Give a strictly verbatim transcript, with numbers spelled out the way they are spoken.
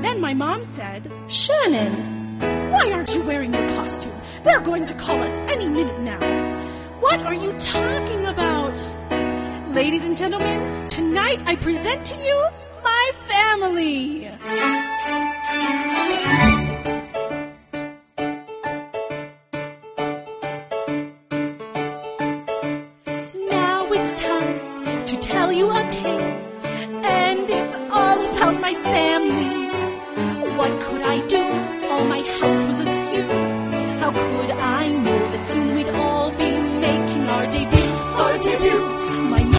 then my mom said, Shannon, why aren't you wearing your costume? They're going to call us any minute now. What are you talking about? Ladies and gentlemen, tonight I present to you my family.